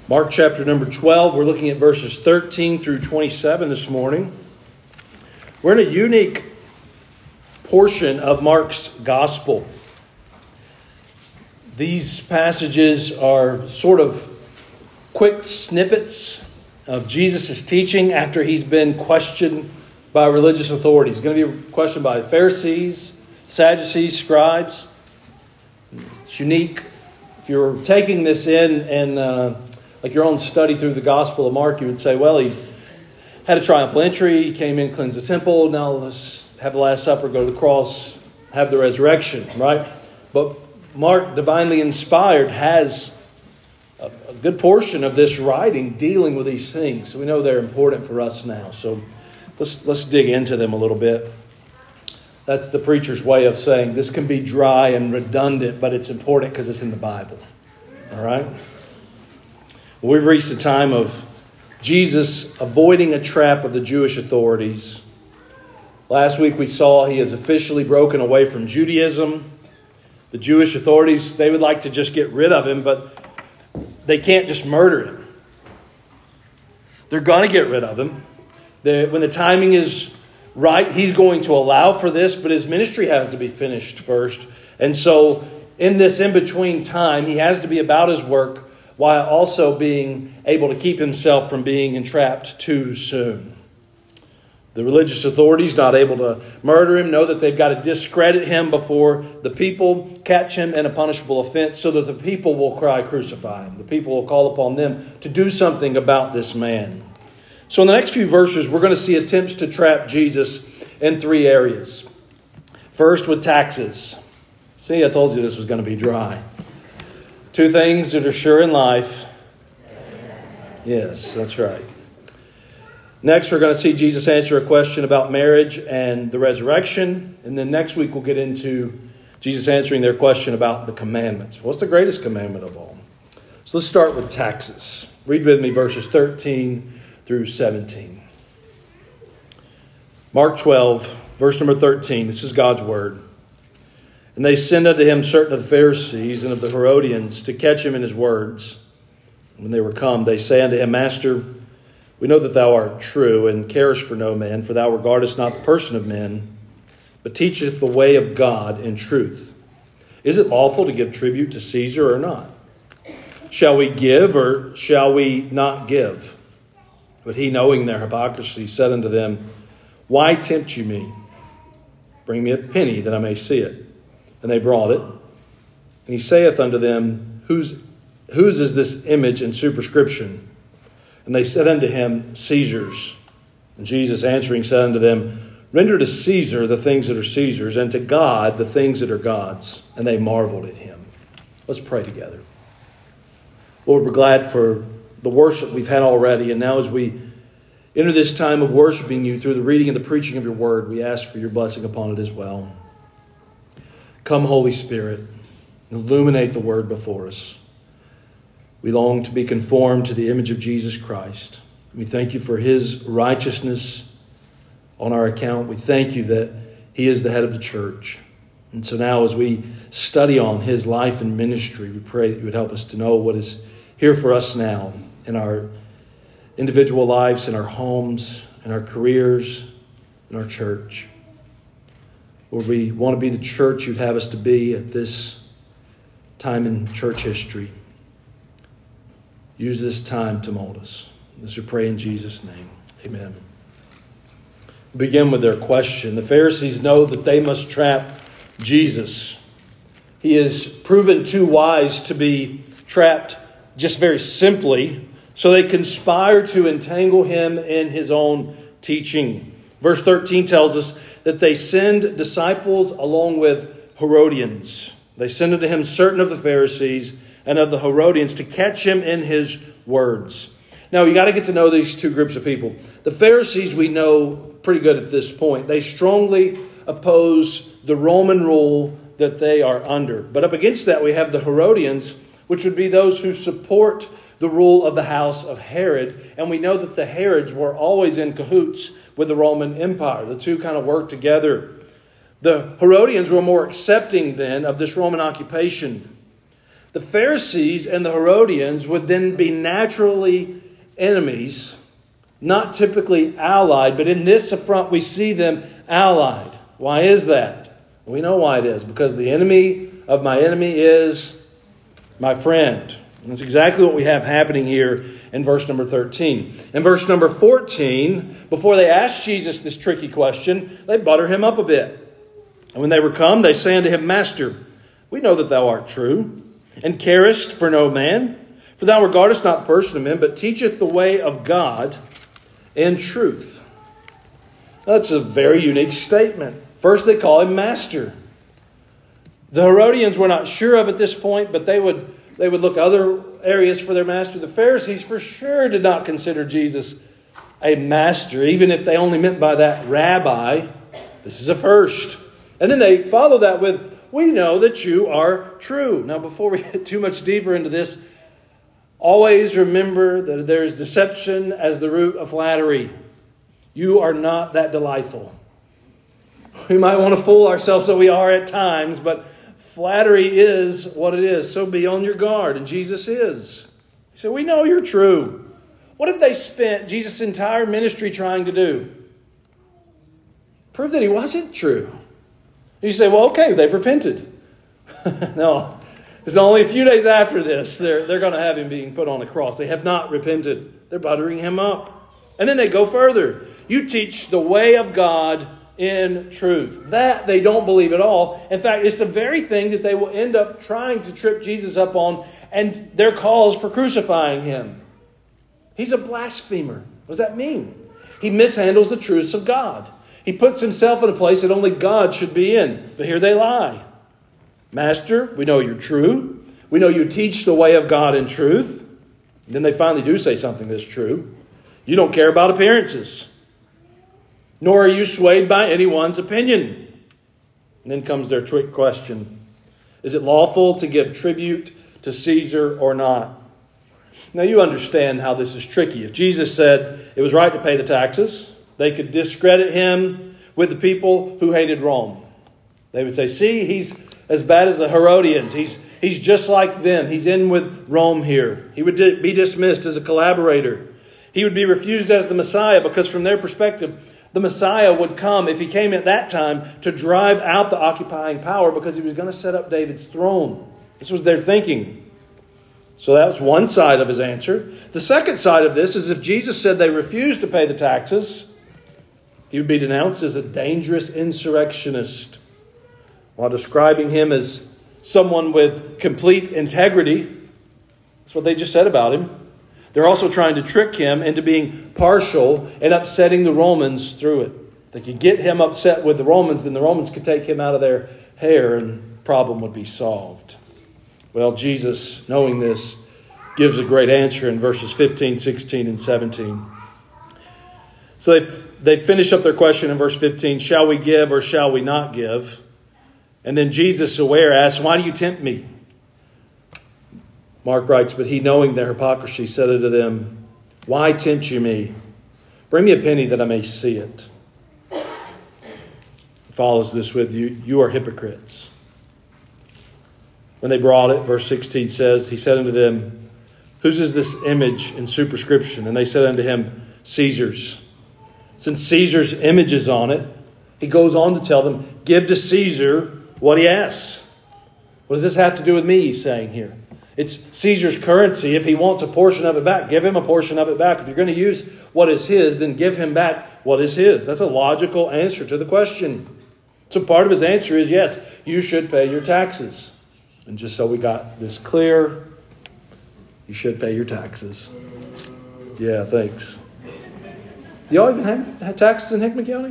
Mark chapter number 12, we're looking at verses 13 through 27 this morning. We're in a unique portion of Mark's gospel. These passages are sort of quick snippets of Jesus' teaching after he's been questioned by religious authorities. He's going to be questioned by Pharisees, Sadducees, scribes. It's unique. If you're taking this in and like your own study through the Gospel of Mark, you would say, well, he had a triumphal entry, he came in, cleansed the temple, now let's have the Last Supper, go to the cross, have the resurrection, right? But Mark, divinely inspired, has a good portion of this writing dealing with these things. So we know they're important for us now. So let's dig into them a little bit. That's the preacher's way of saying this can be dry and redundant, but it's important because it's in the Bible. All right? Well, we've reached the time of Jesus avoiding a trap of the Jewish authorities. Last week we saw he has officially broken away from Judaism. The Jewish authorities, they would like to just get rid of him, but they can't just murder him. They're going to get rid of him. When the timing is right, he's going to allow for this, but his ministry has to be finished first. And so in this in-between time, he has to be about his work while also being able to keep himself from being entrapped too soon. The religious authorities, not able to murder him, know that they've got to discredit him before the people, catch him in a punishable offense so that the people will cry, crucify him. The people will call upon them to do something about this man. So in the next few verses, we're going to see attempts to trap Jesus in three areas. First, with taxes. See, I told you this was going to be dry. Two things that are sure in life. Yes, that's right. Next, we're going to see Jesus answer a question about marriage and the resurrection. And then next week, we'll get into Jesus answering their question about the commandments. What's the greatest commandment of all? So let's start with taxes. Read with me verses 13 through 17. Mark 12, verse number 13. This is God's word. And they sent unto him certain of the Pharisees and of the Herodians to catch him in his words. When they were come, they say unto him, Master, we know that thou art true, and carest for no man, for thou regardest not the person of men, but teacheth the way of God in truth. Is it lawful to give tribute to Caesar or not? Shall we give or shall we not give? But he, knowing their hypocrisy, said unto them, Why tempt you me? Bring me a penny that I may see it. And they brought it. And he saith unto them, Whose is this image and superscription? And they said unto him, Caesar's. And Jesus answering said unto them, Render to Caesar the things that are Caesar's, and to God the things that are God's. And they marveled at him. Let's pray together. Lord, we're glad for the worship we've had already. And now as we enter this time of worshiping you through the reading and the preaching of your word, we ask for your blessing upon it as well. Come, Holy Spirit, illuminate the word before us. We long to be conformed to the image of Jesus Christ. We thank you for his righteousness on our account. We thank you that he is the head of the church. And so now as we study on his life and ministry, we pray that you would help us to know what is here for us now in our individual lives, in our homes, in our careers, in our church. Lord, we want to be the church you'd have us to be at this time in church history. Use this time to mold us. This we pray in Jesus' name. Amen. We begin with their question. The Pharisees know that they must trap Jesus. He is proven too wise to be trapped just very simply, so they conspire to entangle him in his own teaching. Verse 13 tells us that they send disciples along with Herodians. They send unto him certain of the Pharisees and of the Herodians to catch him in his words. Now, you got to get to know these two groups of people. The Pharisees we know pretty good at this point. They strongly oppose the Roman rule that they are under. But up against that, we have the Herodians, which would be those who support the rule of the house of Herod. And we know that the Herods were always in cahoots with the Roman Empire. The two kind of worked together. The Herodians were more accepting then of this Roman occupation. The Pharisees and the Herodians would then be naturally enemies, not typically allied, but in this affront we see them allied. Why is that? We know why it is. Because the enemy of my enemy is my friend. And that's exactly what we have happening here in verse number 13. In verse number 14, before they asked Jesus this tricky question, they butter him up a bit. And when they were come, they say unto him, Master, we know that thou art true, and carest for no man. For thou regardest not the person of men, but teacheth the way of God in truth. That's a very unique statement. First, they call him Master. The Herodians were not sure of at this point, but they would look other areas for their master. The Pharisees for sure did not consider Jesus a master, even if they only meant by that rabbi. This is a first. And then they follow that with, we know that you are true. Now, before we get too much deeper into this, always remember that there is deception as the root of flattery. You are not that delightful. We might want to fool ourselves that we are at times, but flattery is what it is. So be on your guard, and Jesus is. He said, we know you're true. What if they spent Jesus' entire ministry trying to do? Prove that he wasn't true. You say, well, okay, they've repented. No, it's only a few days after this. They're going to have him being put on a cross. They have not repented. They're buttering him up. And then they go further. You teach the way of God in truth. That they don't believe at all. In fact, it's the very thing that they will end up trying to trip Jesus up on, and their cause for crucifying him. He's a blasphemer. What does that mean? He mishandles the truths of God. He puts himself in a place that only God should be in. But here they lie. Master, we know you're true. We know you teach the way of God in truth. And then they finally do say something that's true. You don't care about appearances, nor are you swayed by anyone's opinion. And then comes their trick question. Is it lawful to give tribute to Caesar or not? Now you understand how this is tricky. If Jesus said it was right to pay the taxes, they could discredit him with the people who hated Rome. They would say, see, he's as bad as the Herodians. He's just like them. He's in with Rome here. He would be dismissed as a collaborator. He would be refused as the Messiah because from their perspective, the Messiah would come, if he came at that time, to drive out the occupying power because he was going to set up David's throne. This was their thinking. So that was one side of his answer. The second side of this is if Jesus said they refused to pay the taxes, he would be denounced as a dangerous insurrectionist, while describing him as someone with complete integrity. That's what they just said about him. They're also trying to trick him into being partial and upsetting the Romans through it. If they could get him upset with the Romans, then the Romans could take him out of their hair and the problem would be solved. Well, Jesus, knowing this, gives a great answer in verses 15, 16, and 17. So they finish up their question in verse 15, shall we give or shall we not give? And then Jesus, aware, asks, why do you tempt me? Mark writes, but he, knowing their hypocrisy, said unto them, why tempt you me? Bring me a penny that I may see it. Follows this with you are hypocrites. When they brought it, verse 16 says, he said unto them, whose is this image and superscription? And they said unto him, Caesar's. Since Caesar's image is on it, he goes on to tell them, give to Caesar what he asks. What does this have to do with me, he's saying here? It's Caesar's currency. If he wants a portion of it back, give him a portion of it back. If you're going to use what is his, then give him back what is his. That's a logical answer to the question. So part of his answer is, yes, you should pay your taxes. And just so we got this clear, you should pay your taxes. Yeah, thanks. Do y'all even have taxes in Hickman County?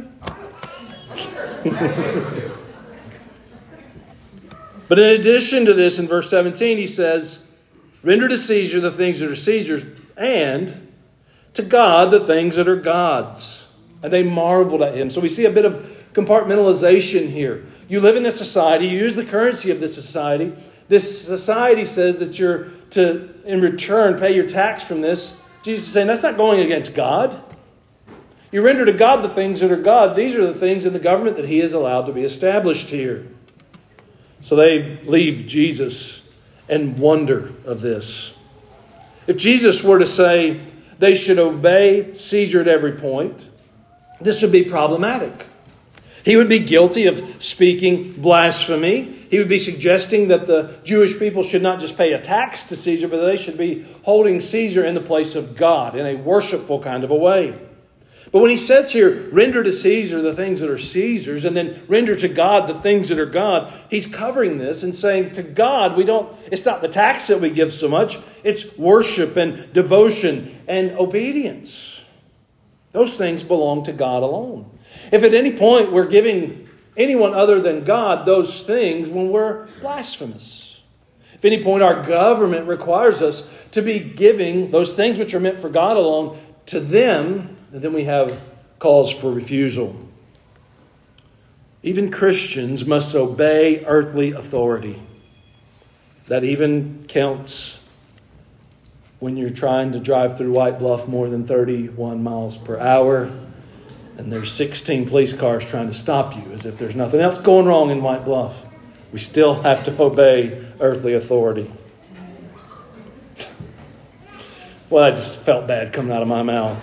But in addition to this, in verse 17, he says, render to Caesar the things that are Caesar's, and to God the things that are God's. And they marveled at him. So we see a bit of compartmentalization here. You live in this society, you use the currency of this society. This society says that you're to, in return, pay your tax from this. Jesus is saying that's not going against God. You render to God the things that are God. These are the things in the government that he has allowed to be established here. So they leave Jesus and wonder of this. If Jesus were to say they should obey Caesar at every point, this would be problematic. He would be guilty of speaking blasphemy. He would be suggesting that the Jewish people should not just pay a tax to Caesar, but they should be holding Caesar in the place of God in a worshipful kind of a way. But when he says here, render to Caesar the things that are Caesar's, and then render to God the things that are God, he's covering this and saying to God, it's not the tax that we give so much, it's worship and devotion and obedience. Those things belong to God alone. If at any point we're giving anyone other than God those things, when we're blasphemous. If at any point our government requires us to be giving those things which are meant for God alone to them, then we have cause for refusal. Even Christians must obey earthly authority. That even counts when you're trying to drive through White Bluff more than 31 miles per hour and there's 16 police cars trying to stop you as if there's nothing else going wrong in White Bluff. We still have to obey earthly authority. Well, I just felt bad coming out of my mouth.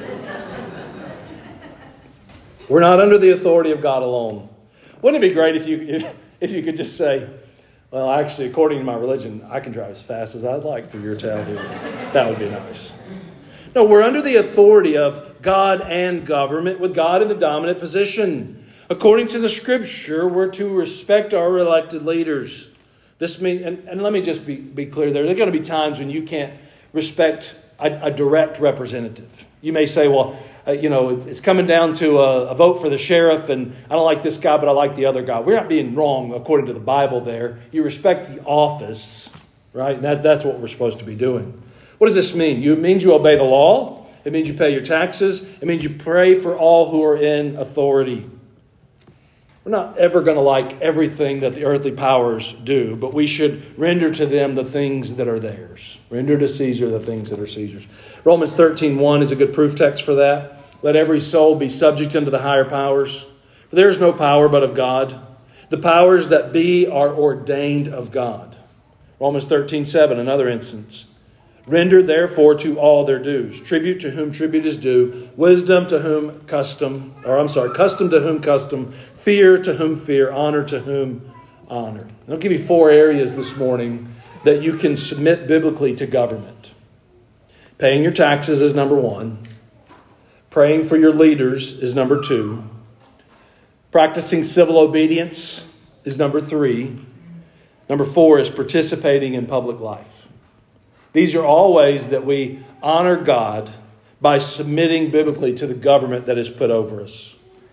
We're not under the authority of God alone. Wouldn't it be great if you could just say, well, actually, according to my religion, I can drive as fast as I'd like through your town here. That would be nice. No, we're under the authority of God and government, with God in the dominant position. According to the Scripture, we're to respect our elected leaders. This means, and let me just be clear there are going to be times when you can't respect a direct representative. You may say, well, it's coming down to a vote for the sheriff, and I don't like this guy, but I like the other guy. We're not being wrong according to the Bible there. You respect the office, right? That's what we're supposed to be doing. What does this mean? It means you obey the law. It means you pay your taxes. It means you pray for all who are in authority. We're not ever going to like everything that the earthly powers do, but we should render to them the things that are theirs. Render to Caesar the things that are Caesar's. Romans 13:1 is a good proof text for that. Let every soul be subject unto the higher powers. For there is no power but of God. The powers that be are ordained of God. Romans 13:7, another instance. Render therefore to all their dues. Tribute to whom tribute is due. Wisdom to whom custom. Custom to whom custom. Fear to whom fear. Honor to whom honor. I'll give you 4 areas this morning that you can submit biblically to government. Paying your taxes is number 1. Praying for your leaders is number 2. Practicing civil obedience is number 3. Number 4 is participating in public life. These are all ways that we honor God by submitting biblically to the government that is put over us.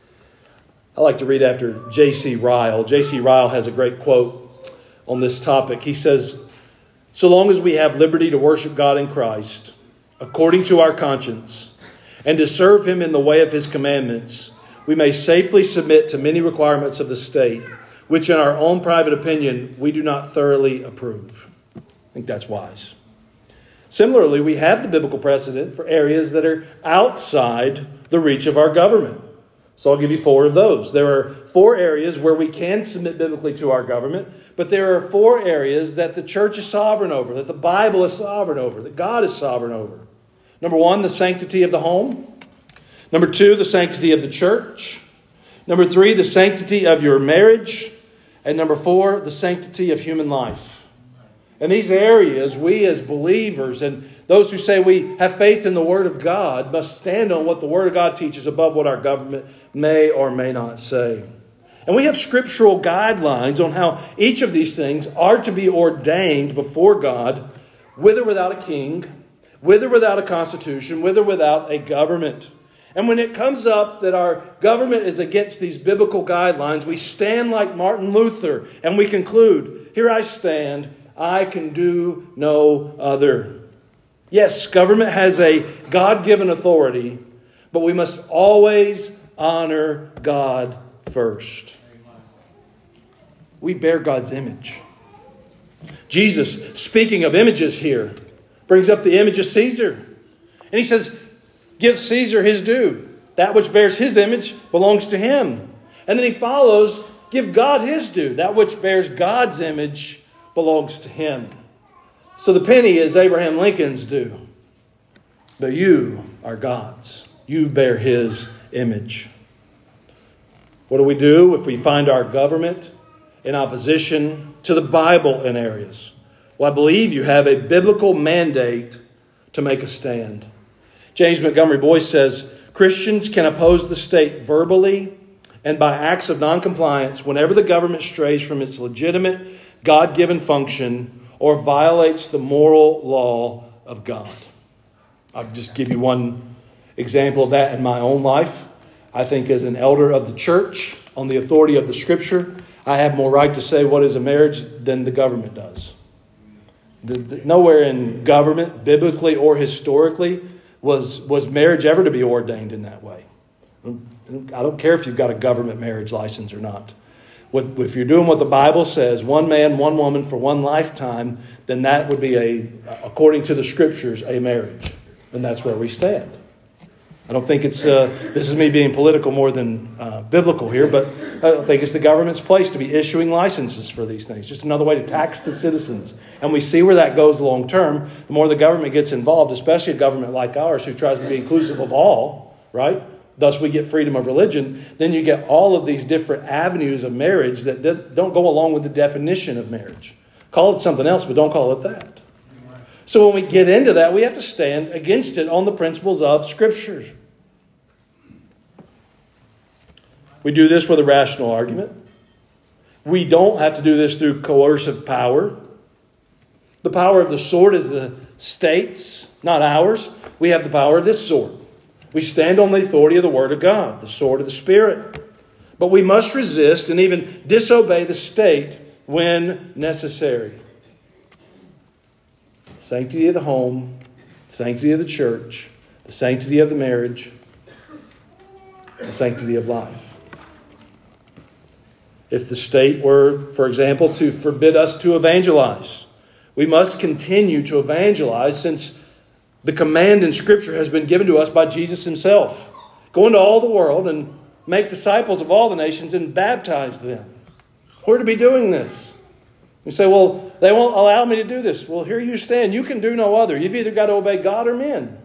I like to read after J.C. Ryle. J.C. Ryle has a great quote on this topic. He says, "So long as we have liberty to worship God in Christ, according to our conscience, and to serve Him in the way of His commandments, we may safely submit to many requirements of the state, which in our own private opinion we do not thoroughly approve." I think that's wise. Similarly, we have the biblical precedent for areas that are outside the reach of our government. So I'll give you 4 of those. There are 4 areas where we can submit biblically to our government, but there are 4 areas that the church is sovereign over, that the Bible is sovereign over, that God is sovereign over. Number 1, the sanctity of the home. Number 2, the sanctity of the church. Number 3, the sanctity of your marriage. And number 4, the sanctity of human life. In these areas, we as believers and those who say we have faith in the Word of God must stand on what the Word of God teaches above what our government may or may not say. And we have scriptural guidelines on how each of these things are to be ordained before God, with or without a king, with or without a constitution, with or without a government. And when it comes up that our government is against these biblical guidelines, we stand like Martin Luther and we conclude, "Here I stand, I can do no other." Yes, government has a God-given authority, but we must always honor God first. We bear God's image. Jesus, speaking of images here, brings up the image of Caesar. And he says, give Caesar his due. That which bears his image belongs to him. And then he follows, give God his due. That which bears God's image belongs to Him. So the penny is Abraham Lincoln's due. But you are God's. You bear His image. What do we do if we find our government in opposition to the Bible in areas? Well, I believe you have a biblical mandate to make a stand. James Montgomery Boyce says, Christians can oppose the state verbally and by acts of noncompliance whenever the government strays from its legitimate, God-given function or violates the moral law of God. I'll just give you one example of that in my own life. I think as an elder of the church, on the authority of the Scripture, I have more right to say what is a marriage than the government does. Nowhere in government, biblically or historically, was marriage ever to be ordained in that way. I don't care if you've got a government marriage license or not. If you're doing what the Bible says, one man, one woman for one lifetime, then that would be, according to the Scriptures, a marriage. And that's where we stand. I don't think it's, this is me being political more than biblical here, but I don't think it's the government's place to be issuing licenses for these things. Just another way to tax the citizens. And we see where that goes long term. The more the government gets involved, especially a government like ours who tries to be inclusive of all, right? Thus we get freedom of religion. Then you get all of these different avenues of marriage that don't go along with the definition of marriage. Call it something else, but don't call it that. So when we get into that, we have to stand against it on the principles of Scripture. We do this with a rational argument. We don't have to do this through coercive power. The power of the sword is the state's, not ours. We have the power of this sword. We stand on the authority of the Word of God, the sword of the Spirit. But we must resist and even disobey the state when necessary. Sanctity of the home, sanctity of the church, the sanctity of the marriage, the sanctity of life. If the state were, for example, to forbid us to evangelize, we must continue to evangelize since the command in Scripture has been given to us by Jesus Himself. Go into all the world and make disciples of all the nations and baptize them. We're to be doing this. You say, well, they won't allow me to do this. Well, here you stand. You can do no other. You've either got to obey God or men.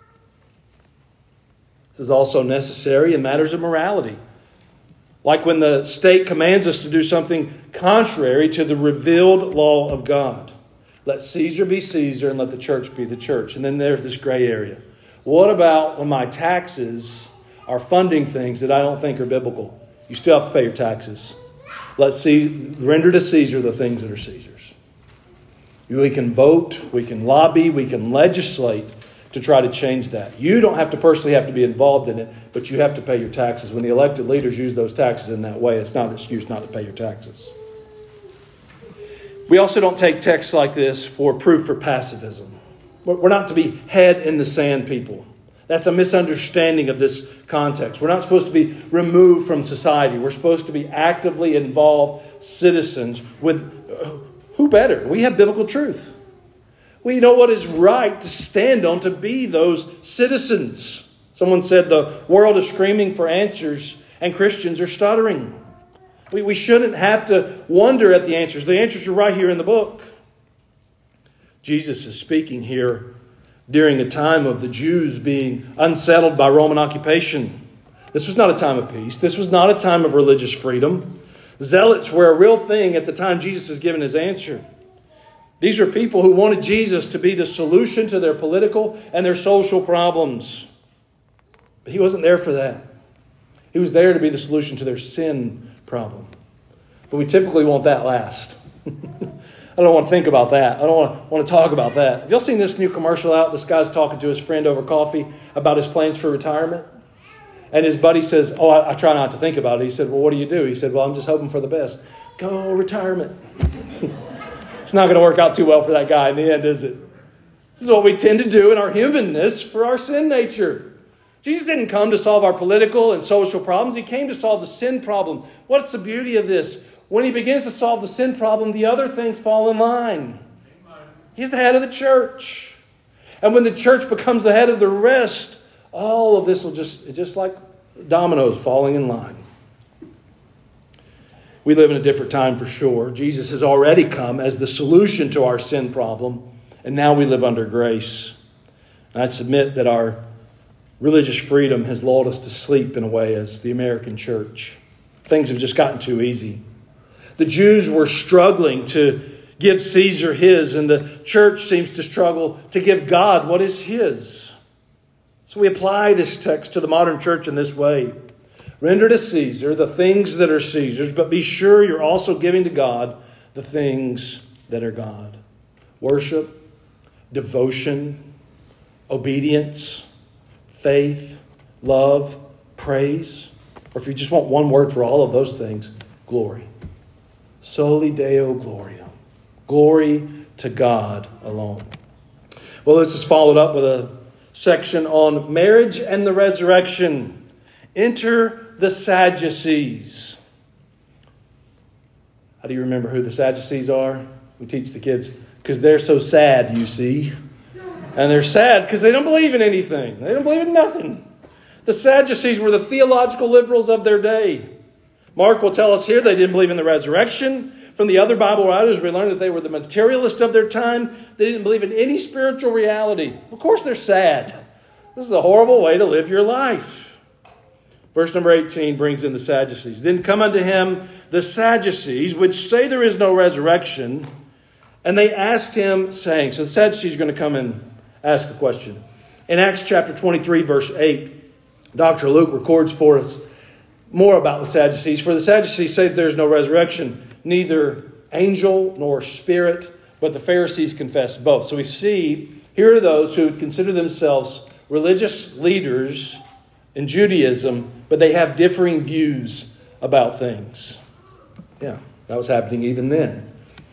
This is also necessary in matters of morality. Like when the state commands us to do something contrary to the revealed law of God. Let Caesar be Caesar and let the church be the church. And then there's this gray area. What about when my taxes are funding things that I don't think are biblical? You still have to pay your taxes. Render to Caesar the things that are Caesar's. We can vote, we can lobby, we can legislate to try to change that. You don't have to personally have to be involved in it, but you have to pay your taxes. When the elected leaders use those taxes in that way, it's not an excuse not to pay your taxes. We also don't take texts like this for proof for pacifism. We're not to be head in the sand people. That's a misunderstanding of this context. We're not supposed to be removed from society. We're supposed to be actively involved citizens with who better? We have biblical truth. We know what is right to stand on to be those citizens. Someone said the world is screaming for answers and Christians are stuttering. We shouldn't have to wonder at the answers. The answers are right here in the book. Jesus is speaking here during a time of the Jews being unsettled by Roman occupation. This was not a time of peace. This was not a time of religious freedom. Zealots were a real thing at the time Jesus is giving his answer. These are people who wanted Jesus to be the solution to their political and their social problems. But He wasn't there for that. He was there to be the solution to their sin problem. But we typically want that last. I don't want to think about that. I don't want to talk about that. Have y'all seen this new commercial out? This guy's talking to his friend over coffee about his plans for retirement. And his buddy says, I try not to think about it. He said, well, what do you do? He said, well, I'm just hoping for the best. Go, retirement. It's not going to work out too well for that guy in the end, is it? This is what we tend to do in our humanness for our sin nature. Jesus didn't come to solve our political and social problems. He came to solve the sin problem. What's the beauty of this? When He begins to solve the sin problem, the other things fall in line. He's the head of the church. And when the church becomes the head of the rest, all of this will just like dominoes falling in line. We live in a different time for sure. Jesus has already come as the solution to our sin problem, and now we live under grace. And I submit that our religious freedom has lulled us to sleep in a way as the American church. Things have just gotten too easy. The Jews were struggling to give Caesar his, and the church seems to struggle to give God what is his. So we apply this text to the modern church in this way. Render to Caesar the things that are Caesar's, but be sure you're also giving to God the things that are God. Worship, devotion, obedience, faith, love, praise. Or if you just want one word for all of those things, glory. Soli Deo Gloria. Glory to God alone. Well, this is followed up with a section on marriage and the resurrection. Enter the Sadducees. How do you remember who the Sadducees are? We teach the kids because they're so sad, you see. And they're sad because they don't believe in anything. They don't believe in nothing. The Sadducees were the theological liberals of their day. Mark will tell us here they didn't believe in the resurrection. From the other Bible writers, we learn that they were the materialists of their time. They didn't believe in any spiritual reality. Of course, they're sad. This is a horrible way to live your life. Verse number 18 brings in the Sadducees. Then come unto him the Sadducees, which say there is no resurrection. And they asked him, saying, so the Sadducees are going to come and ask a question. In Acts chapter 23, verse 8, Dr. Luke records for us more about the Sadducees. For the Sadducees say that there is no resurrection, neither angel nor spirit, but the Pharisees confess both. So we see here are those who consider themselves religious leaders in Judaism, but they have differing views about things. Yeah, that was happening even then.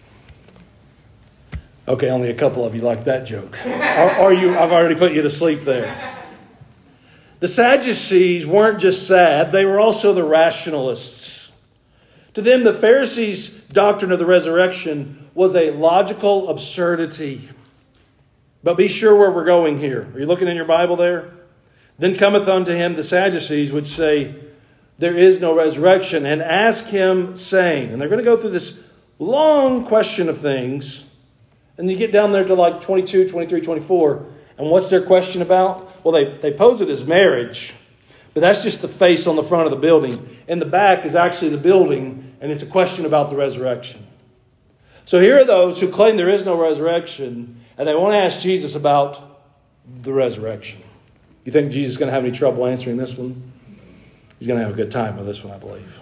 Okay, only a couple of you like that joke. Are you? I've already put you to sleep there. The Sadducees weren't just sad, they were also the rationalists. To them, the Pharisees' doctrine of the resurrection was a logical absurdity. But be sure where we're going here. Are you looking in your Bible there? Then cometh unto him the Sadducees, which say, there is no resurrection, and ask him, saying, and they're going to go through this long question of things, and you get down there to like 22, 23, 24, and what's their question about? Well, they pose it as marriage, but that's just the face on the front of the building. In the back is actually the building, and it's a question about the resurrection. So here are those who claim there is no resurrection, and they want to ask Jesus about the resurrection. You think Jesus is going to have any trouble answering this one? He's going to have a good time with this one, I believe.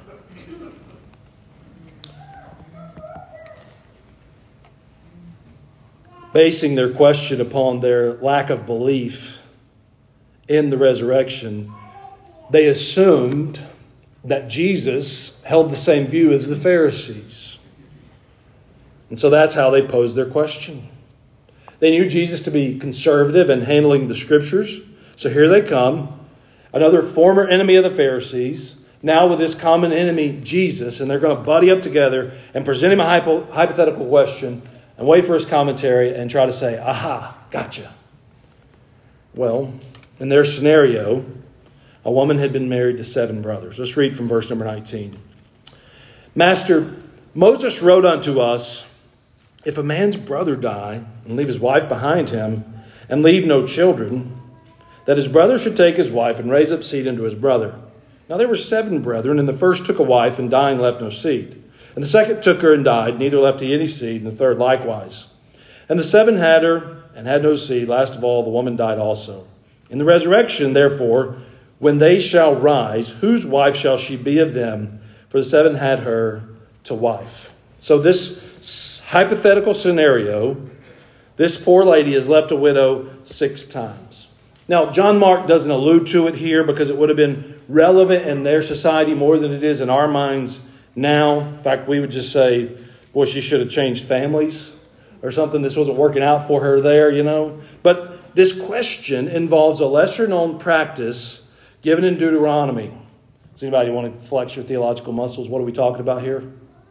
Basing their question upon their lack of belief in the resurrection, they assumed that Jesus held the same view as the Pharisees. And so that's how they posed their question. They knew Jesus to be conservative in handling the Scriptures. So here they come, another former enemy of the Pharisees, now with this common enemy, Jesus, and they're going to buddy up together and present him a hypothetical question and wait for his commentary and try to say, aha, gotcha. Well, in their scenario, a woman had been married to 7 brothers. Let's read from verse number 19. Master, Moses wrote unto us, if a man's brother die and leave his wife behind him and leave no children, that his brother should take his wife and raise up seed unto his brother. Now there were 7 brethren, and the first took a wife, and dying left no seed. And the second took her and died, neither left he any seed, and the third likewise. And the 7 had her, and had no seed. Last of all, the woman died also. In the resurrection, therefore, when they shall rise, whose wife shall she be of them? For the 7 had her to wife. So this hypothetical scenario, this poor lady is left a widow 6 times. Now, John Mark doesn't allude to it here because it would have been relevant in their society more than it is in our minds now. In fact, we would just say, boy, she should have changed families or something. This wasn't working out for her there, you know. But this question involves a lesser-known practice given in Deuteronomy. Does anybody want to flex your theological muscles? What are we talking about here?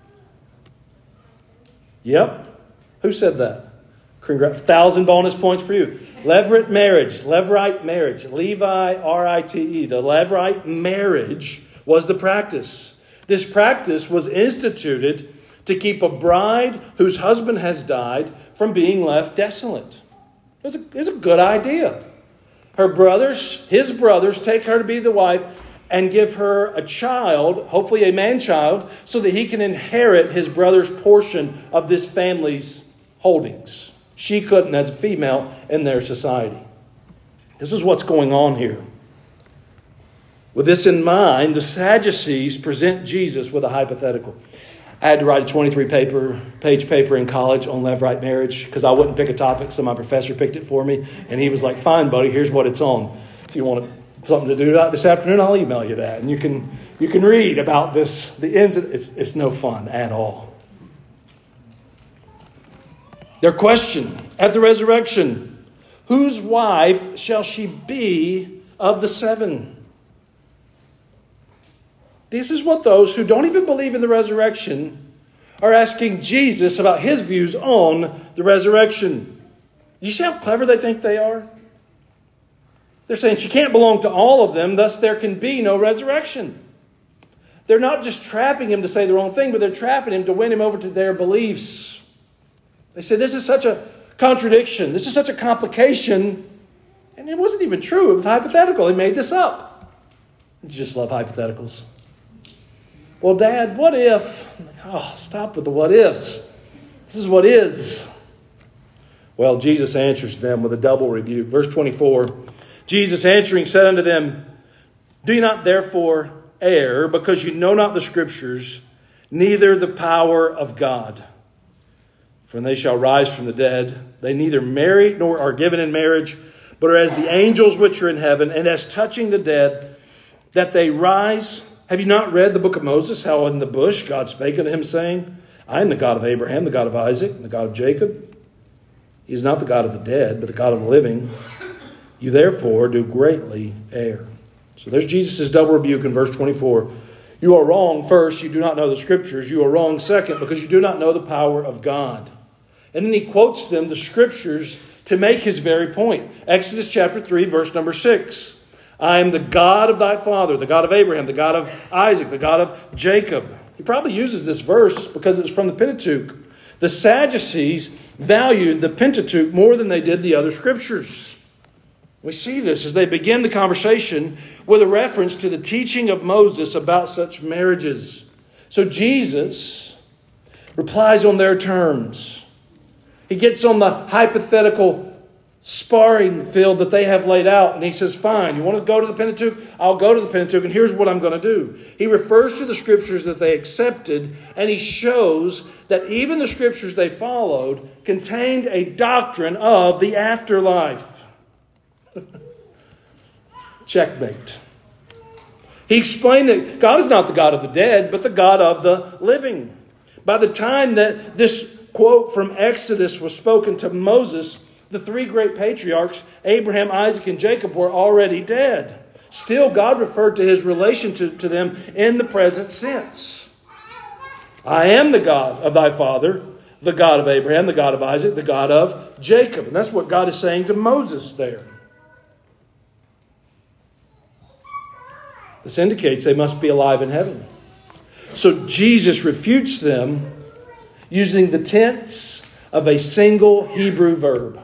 Yep. Who said that? 1,000 bonus points for you. Levirate marriage. Levi, R-I-T-E. The Levirate marriage was the practice. This practice was instituted to keep a bride whose husband has died from being left desolate. It's a good idea. His brothers, take her to be the wife and give her a child, hopefully a man-child, so that he can inherit his brother's portion of this family's holdings. She couldn't as a female in their society. This is what's going on here. With this in mind, the Sadducees present Jesus with a hypothetical. I had to write a 23-page paper in college on left-right marriage because I wouldn't pick a topic, so my professor picked it for me. And he was like, fine, buddy, here's what it's on. If you want something to do this afternoon, I'll email you that. And you can read about this. The ends. It's no fun at all. Their question at the resurrection, whose wife shall she be of the seven? This is what those who don't even believe in the resurrection are asking Jesus about his views on the resurrection. You see how clever they think they are? They're saying she can't belong to all of them, thus there can be no resurrection. They're not just trapping him to say the wrong thing, but they're trapping him to win him over to their beliefs. They say this is such a contradiction. This is such a complication. And it wasn't even true. It was hypothetical. They made this up. You just love hypotheticals. Well, Dad, what if? Oh, stop with the what ifs. This is what is. Well, Jesus answers them with a double rebuke. Verse 24, Jesus answering said unto them, do ye not therefore err, because you know not the Scriptures, neither the power of God. For when they shall rise from the dead, they neither marry nor are given in marriage, but are as the angels which are in heaven, and as touching the dead, that they rise. Have you not read the book of Moses, how in the bush God spake unto him, saying, I am the God of Abraham, the God of Isaac, and the God of Jacob. He is not the God of the dead, but the God of the living. You therefore do greatly err. So there's Jesus' double rebuke in verse 24. You are wrong, first, you do not know the Scriptures. You are wrong, second, because you do not know the power of God. And then he quotes them, the Scriptures, to make his very point. Exodus chapter 3, verse number 6. I am the God of thy father, the God of Abraham, the God of Isaac, the God of Jacob. He probably uses this verse because it's from the Pentateuch. The Sadducees valued the Pentateuch more than they did the other Scriptures. We see this as they begin the conversation with a reference to the teaching of Moses about such marriages. So Jesus replies on their terms. He gets on the hypothetical sparring field that they have laid out, and he says, fine, you want to go to the Pentateuch? I'll go to the Pentateuch, and here's what I'm going to do. He refers to the Scriptures that they accepted, and he shows that even the Scriptures they followed contained a doctrine of the afterlife. Checkmate. He explained that God is not the God of the dead, but the God of the living. By the time that this quote from Exodus was spoken to Moses, the three great patriarchs, Abraham, Isaac, and Jacob, were already dead. Still, God referred to his relation to them in the present sense. I am the God of thy father, the God of Abraham, the God of Isaac, the God of Jacob. And that's what God is saying to Moses there. This indicates they must be alive in heaven. So Jesus refutes them using the tense of a single Hebrew verb.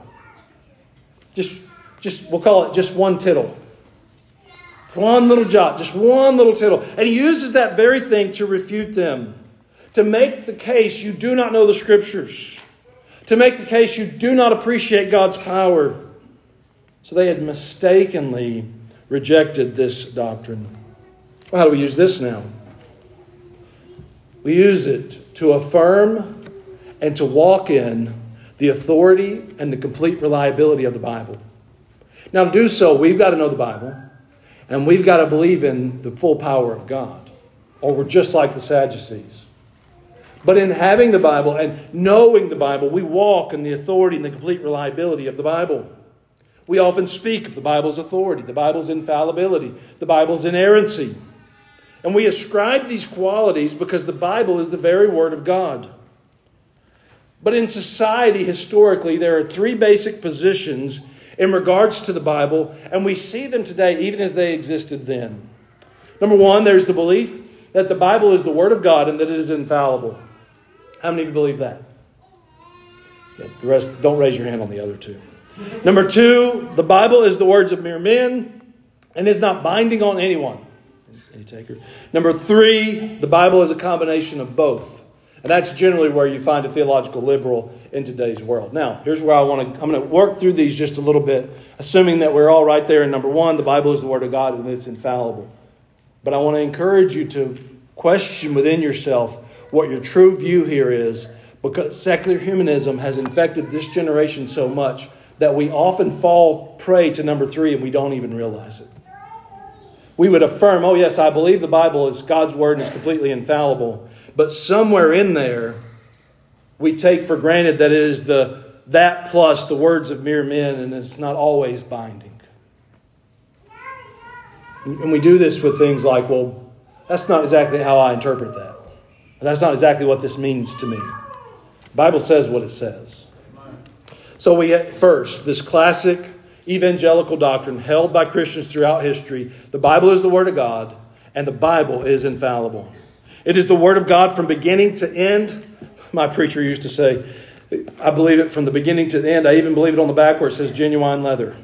Just we'll call it just one tittle. One little jot, just one little tittle. And he uses that very thing to refute them. To make the case you do not know the Scriptures. To make the case you do not appreciate God's power. So they had mistakenly rejected this doctrine. Well, how do we use this now? We use it to affirm and to walk in the authority and the complete reliability of the Bible. Now, to do so, we've got to know the Bible, and we've got to believe in the full power of God, or we're just like the Sadducees. But in having the Bible and knowing the Bible, we walk in the authority and the complete reliability of the Bible. We often speak of the Bible's authority, the Bible's infallibility, the Bible's inerrancy. And we ascribe these qualities because the Bible is the very Word of God. But in society, historically, there are three basic positions in regards to the Bible, and we see them today even as they existed then. Number one, there's the belief that the Bible is the Word of God and that it is infallible. How many of you believe that? Yeah, the rest, don't raise your hand on the other two. Number 2, the Bible is the words of mere men and is not binding on anyone. Any takers? Number 3, the Bible is a combination of both. And that's generally where you find a theological liberal in today's world. Now, here's where I'm going to work through these just a little bit, assuming that we're all right there in number 1, the Bible is the Word of God and it's infallible. But I want to encourage you to question within yourself what your true view here is, because secular humanism has infected this generation so much that we often fall prey to number 3 and we don't even realize it. We would affirm, oh yes, I believe the Bible is God's Word and is completely infallible. But somewhere in there, we take for granted that it is that plus the words of mere men, and it's not always binding. And we do this with things like, well, that's not exactly how I interpret that. That's not exactly what this means to me. The Bible says what it says. So we get first this classic evangelical doctrine held by Christians throughout history. The Bible is the Word of God, and the Bible is infallible. It is the Word of God from beginning to end. My preacher used to say, I believe it from the beginning to the end. I even believe it on the back where it says genuine leather.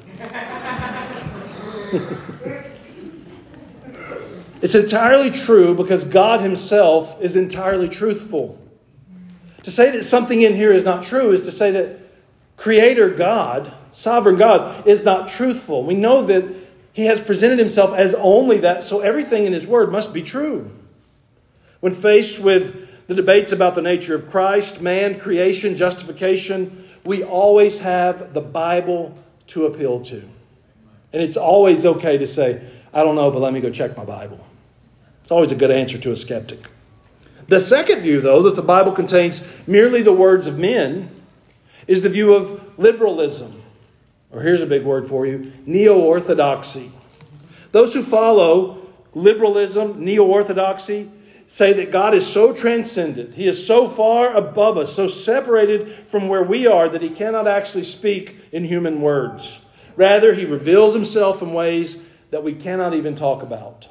It's entirely true because God Himself is entirely truthful. To say that something in here is not true is to say that Creator God, Sovereign God, is not truthful. We know that He has presented Himself as only that, so everything in His Word must be true. When faced with the debates about the nature of Christ, man, creation, justification, we always have the Bible to appeal to. And it's always okay to say, I don't know, but let me go check my Bible. It's always a good answer to a skeptic. The second view, though, that the Bible contains merely the words of men, is the view of liberalism. Or here's a big word for you, neo-orthodoxy. Those who follow liberalism, neo-orthodoxy, say that God is so transcendent, He is so far above us, so separated from where we are that He cannot actually speak in human words. Rather, He reveals Himself in ways that we cannot even talk about.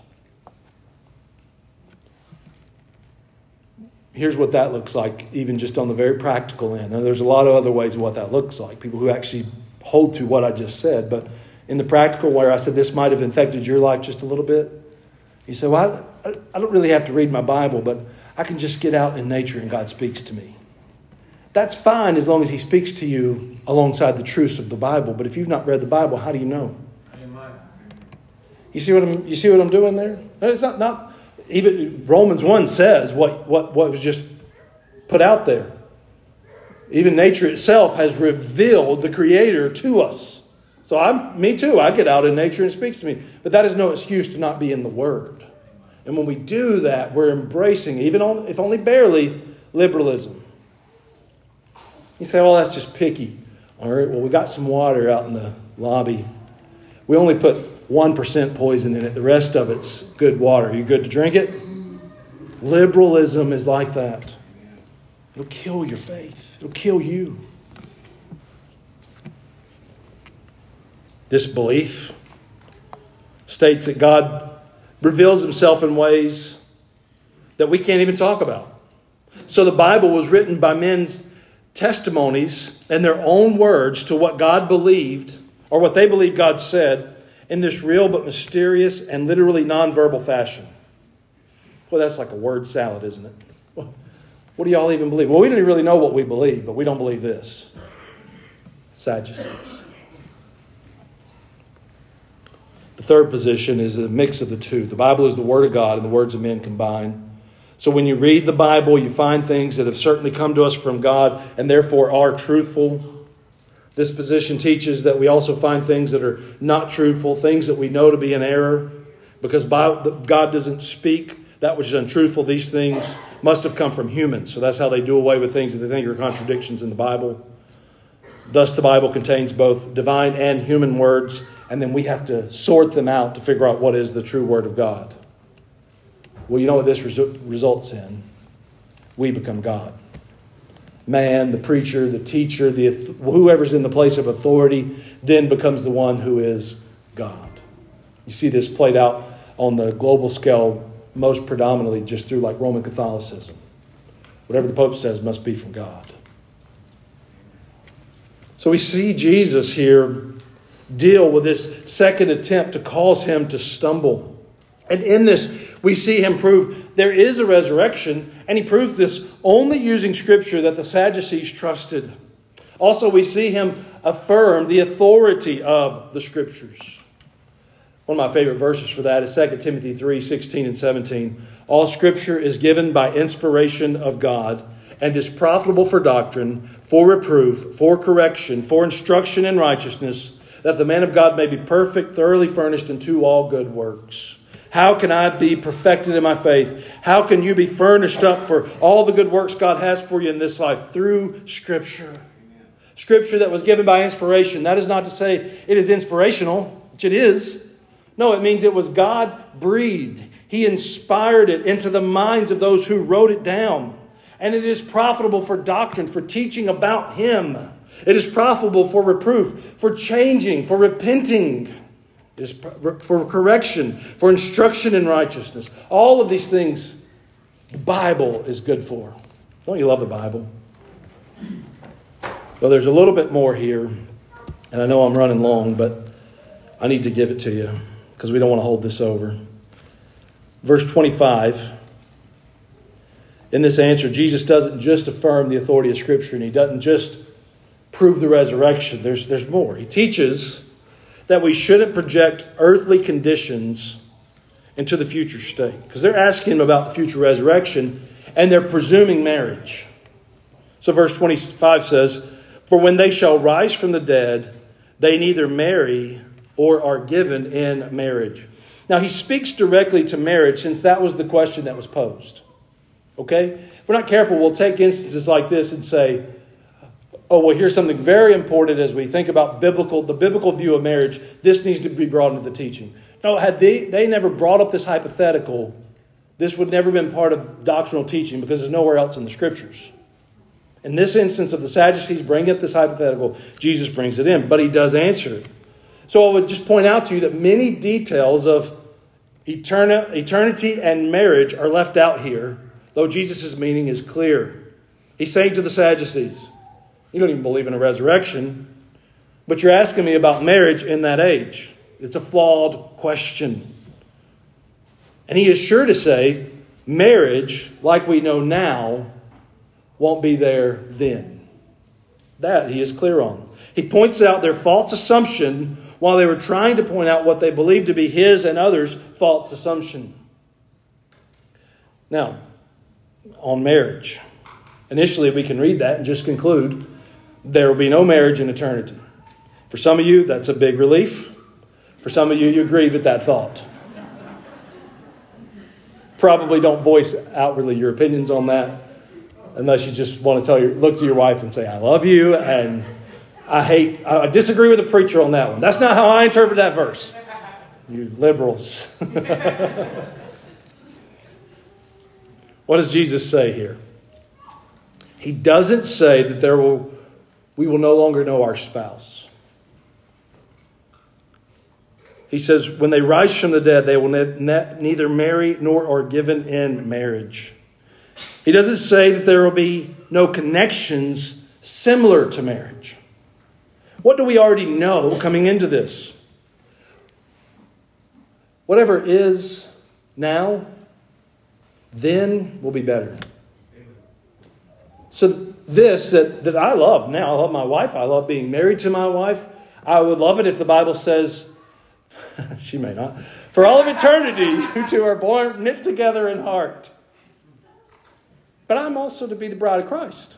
Here's what that looks like, even just on the very practical end. Now, there's a lot of other ways of what that looks like, people who actually hold to what I just said. But in the practical, where I said this might have infected your life just a little bit, you say, well, I don't really have to read my Bible, but I can just get out in nature and God speaks to me. That's fine as long as He speaks to you alongside the truths of the Bible. But if you've not read the Bible, how do you know? You see what I'm doing there? It's not even Romans 1 says what was just put out there. Even nature itself has revealed the Creator to us. So me too, I get out in nature and it speaks to me. But that is no excuse to not be in the Word. And when we do that, we're embracing, if only barely, liberalism. You say, well, that's just picky. All right, well, we got some water out in the lobby. We only put 1% poison in it. The rest of it's good water. Are you good to drink it? Liberalism is like that. It'll kill your faith. It'll kill you. This belief states that God reveals Himself in ways that we can't even talk about. So the Bible was written by men's testimonies and their own words to what God believed, or what they believed God said, in this real but mysterious and literally nonverbal fashion. Well, that's like a word salad, isn't it? What do y'all even believe? Well, we don't even really know what we believe, but we don't believe this. Sadducees. The third position is a mix of the two. The Bible is the Word of God and the words of men combined. So when you read the Bible, you find things that have certainly come to us from God and therefore are truthful. This position teaches that we also find things that are not truthful, things that we know to be in error. Because God doesn't speak that which is untruthful. These things must have come from humans. So that's how they do away with things that they think are contradictions in the Bible. Thus, the Bible contains both divine and human words, and then we have to sort them out to figure out what is the true Word of God. Well, you know what this results in? We become God. Man, the preacher, the teacher, whoever's in the place of authority, then becomes the one who is God. You see this played out on the global scale most predominantly just through like Roman Catholicism. Whatever the Pope says must be from God. So we see Jesus here deal with this second attempt to cause him to stumble. And in this, we see him prove there is a resurrection, and he proves this only using Scripture that the Sadducees trusted. Also, we see him affirm the authority of the Scriptures. One of my favorite verses for that is 2 Timothy 3:16 and 17. All Scripture is given by inspiration of God and is profitable for doctrine, for reproof, for correction, for instruction in righteousness, that the man of God may be perfect, thoroughly furnished unto all good works. How can I be perfected in my faith? How can you be furnished up for all the good works God has for you in this life? Through Scripture. Scripture that was given by inspiration. That is not to say it is inspirational, which it is. No, it means it was God-breathed. He inspired it into the minds of those who wrote it down. And it is profitable for doctrine, for teaching about Him. It is profitable for reproof, for changing, for repenting. It is for correction, for instruction in righteousness. All of these things the Bible is good for. Don't you love the Bible? Well, there's a little bit more here. And I know I'm running long, but I need to give it to you because we don't want to hold this over. Verse 25. In this answer, Jesus doesn't just affirm the authority of Scripture, and He doesn't just prove the resurrection. There's more. He teaches that we shouldn't project earthly conditions into the future state. Because they're asking Him about the future resurrection, and they're presuming marriage. So verse 25 says, "For when they shall rise from the dead, they neither marry or are given in marriage." Now, He speaks directly to marriage, since that was the question that was posed. Okay? If we're not careful, we'll take instances like this and say, oh, well, here's something very important as we think about the biblical view of marriage. This needs to be brought into the teaching. No, had they never brought up this hypothetical, this would never have been part of doctrinal teaching because there's nowhere else in the Scriptures. In this instance of the Sadducees bringing up this hypothetical, Jesus brings it in, but He does answer it. So I would just point out to you that many details of eternity and marriage are left out here, though Jesus' meaning is clear. He's saying to the Sadducees, you don't even believe in a resurrection, but you're asking me about marriage in that age. It's a flawed question. And He is sure to say, marriage, like we know now, won't be there then. That He is clear on. He points out their false assumption while they were trying to point out what they believed to be His and others' false assumption. Now, on marriage. Initially, we can read that and just conclude there will be no marriage in eternity. For some of you, that's a big relief. For some of you, you grieve at that thought. Probably don't voice outwardly your opinions on that unless you just want to look to your wife and say, I love you, and I disagree with the preacher on that one. That's not how I interpret that verse. You liberals. What does Jesus say here? He doesn't say that we will no longer know our spouse. He says, when they rise from the dead, they will neither marry nor are given in marriage. He doesn't say that there will be no connections similar to marriage. What do we already know coming into this? Whatever is now, then will be better. So this that I love now, I love my wife, I love being married to my wife. I would love it if the Bible says, she may not, for all of eternity you two are born knit together in heart. But I'm also to be the bride of Christ.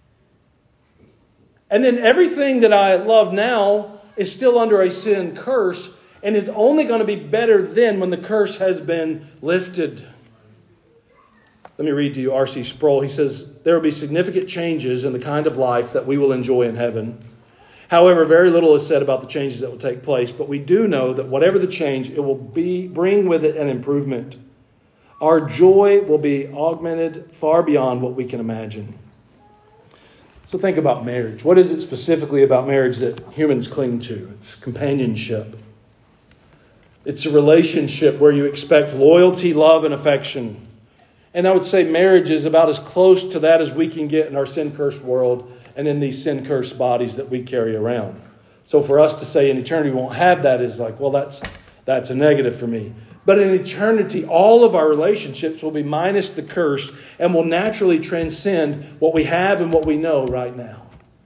And then everything that I love now is still under a sin curse and is only going to be better then when the curse has been lifted. Let me read to you R.C. Sproul. He says, there will be significant changes in the kind of life that we will enjoy in heaven. However, very little is said about the changes that will take place, but we do know that whatever the change, it will bring with it an improvement. Our joy will be augmented far beyond what we can imagine. So think about marriage. What is it specifically about marriage that humans cling to? It's companionship. It's a relationship where you expect loyalty, love, and affection. And I would say marriage is about as close to that as we can get in our sin-cursed world and in these sin-cursed bodies that we carry around. So for us to say in eternity we won't have that is like, well, that's a negative for me. But in eternity, all of our relationships will be minus the curse and will naturally transcend what we have and what we know right now.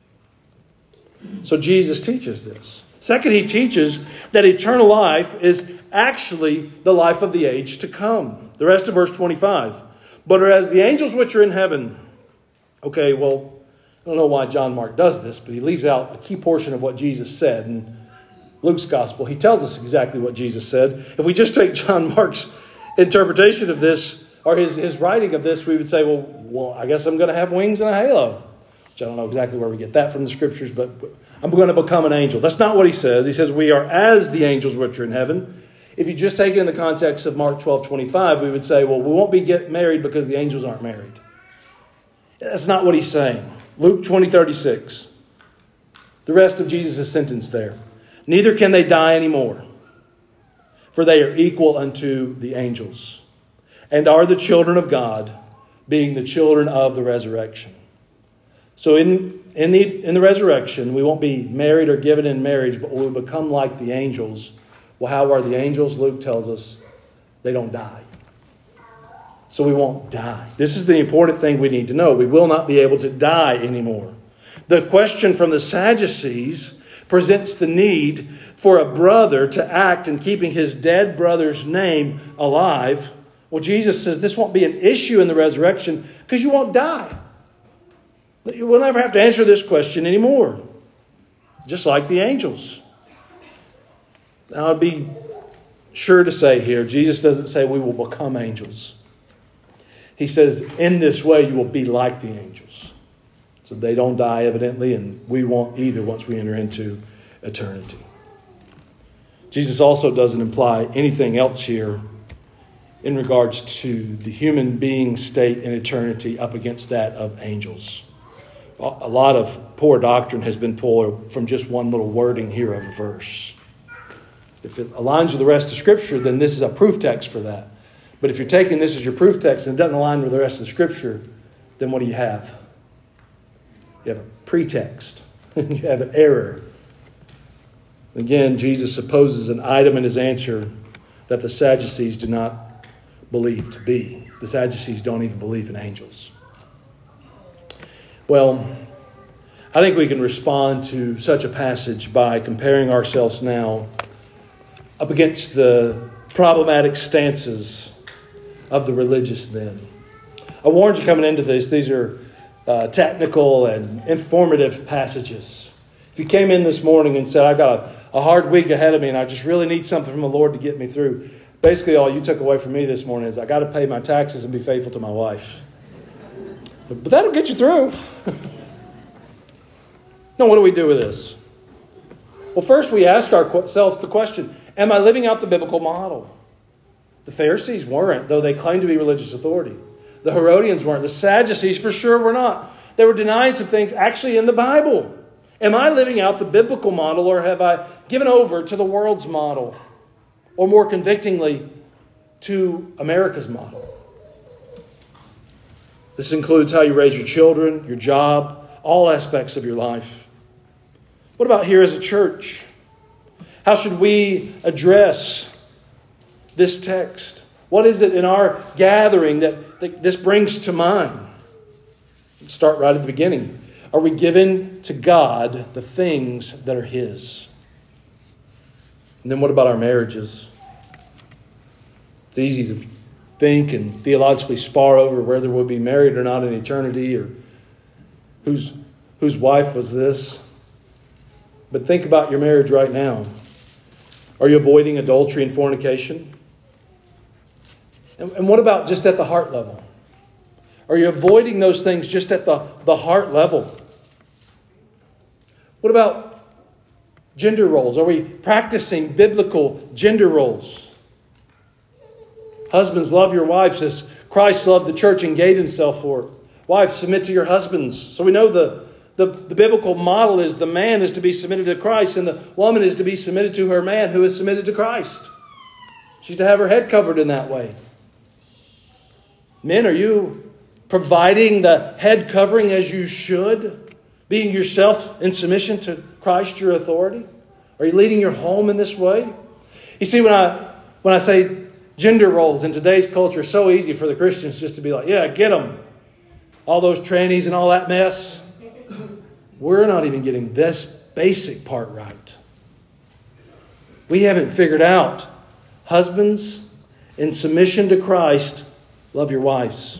So Jesus teaches this. Second, he teaches that eternal life is actually the life of the age to come. The rest of verse 25. But as the angels which are in heaven. Okay, well, I don't know why John Mark does this, but he leaves out a key portion of what Jesus said. In Luke's gospel, he tells us exactly what Jesus said. If we just take John Mark's interpretation of this, or his writing of this, we would say, well, I guess I'm going to have wings and a halo. Which I don't know exactly where we get that from the scriptures, but I'm going to become an angel. That's not what he says. He says we are as the angels which are in heaven. If you just take it in the context of Mark 12:25, we would say, well, we won't get married because the angels aren't married. That's not what he's saying. Luke 20:36. The rest of Jesus' sentence there. Neither can they die anymore, for they are equal unto the angels, and are the children of God, being the children of the resurrection. So in the resurrection, we won't be married or given in marriage, but we'll become like the angels. Well, how are the angels? Luke tells us they don't die. So we won't die. This is the important thing we need to know. We will not be able to die anymore. The question from the Sadducees presents the need for a brother to act in keeping his dead brother's name alive. Well, Jesus says this won't be an issue in the resurrection because you won't die. You will never have to answer this question anymore. Just like the angels. Now, I'd be sure to say here, Jesus doesn't say we will become angels. He says, in this way, you will be like the angels. So they don't die, evidently, and we won't either once we enter into eternity. Jesus also doesn't imply anything else here in regards to the human being state in eternity up against that of angels. A lot of poor doctrine has been pulled from just one little wording here of a verse. If it aligns with the rest of Scripture, then this is a proof text for that. But if you're taking this as your proof text and it doesn't align with the rest of the Scripture, then what do you have? You have a pretext. You have an error. Again, Jesus supposes an item in his answer that the Sadducees do not believe to be. The Sadducees don't even believe in angels. Well, I think we can respond to such a passage by comparing ourselves now up against the problematic stances of the religious then. I warned you coming into this, these are technical and informative passages. If you came in this morning and said, I've got a hard week ahead of me and I just really need something from the Lord to get me through, basically all you took away from me this morning is I got to pay my taxes and be faithful to my wife. But that'll get you through. Now, what do we do with this? Well, first we ask ourselves the question, am I living out the biblical model? The Pharisees weren't, though they claimed to be religious authority. The Herodians weren't. The Sadducees for sure were not. They were denying some things actually in the Bible. Am I living out the biblical model, or have I given over to the world's model? Or more convictingly, to America's model? This includes how you raise your children, your job, all aspects of your life. What about here as a church? How should we address this text? What is it in our gathering that this brings to mind? Let's start right at the beginning. Are we giving to God the things that are His? And then what about our marriages? It's easy to think and theologically spar over whether we'll be married or not in eternity, or whose wife was this. But think about your marriage right now. Are you avoiding adultery and fornication? And what about just at the heart level? Are you avoiding those things just at the heart level? What about gender roles? Are we practicing biblical gender roles? Husbands, love your wives as Christ loved the church and gave Himself for it. Wives, submit to your husbands. So we know the biblical model is the man is to be submitted to Christ and the woman is to be submitted to her man who is submitted to Christ. She's to have her head covered in that way. Men, are you providing the head covering as you should? Being yourself in submission to Christ, your authority? Are you leading your home in this way? You see, when I say gender roles in today's culture, it's so easy for the Christians just to be like, yeah, get them. All those trannies and all that mess. We're not even getting this basic part right. We haven't figured out, husbands, in submission to Christ, love your wives.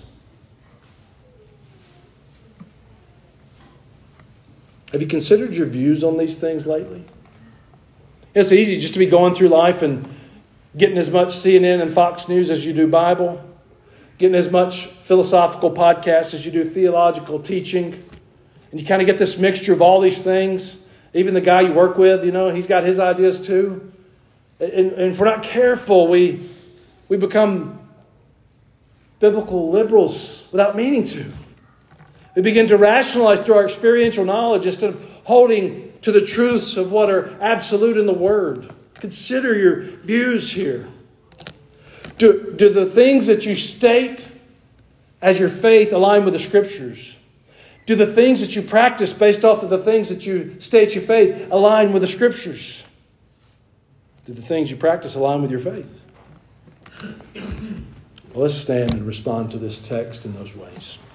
Have you considered your views on these things lately? It's easy just to be going through life and getting as much CNN and Fox News as you do Bible, getting as much philosophical podcasts as you do theological teaching. And you kind of get this mixture of all these things. Even the guy you work with, he's got his ideas too. And if we're not careful, we become biblical liberals without meaning to. We begin to rationalize through our experiential knowledge instead of holding to the truths of what are absolute in the Word. Consider your views here. Do the things that you state as your faith align with the Scriptures? Do the things that you practice based off of the things that you state your faith align with the Scriptures? Do the things you practice align with your faith? Well, let's stand and respond to this text in those ways.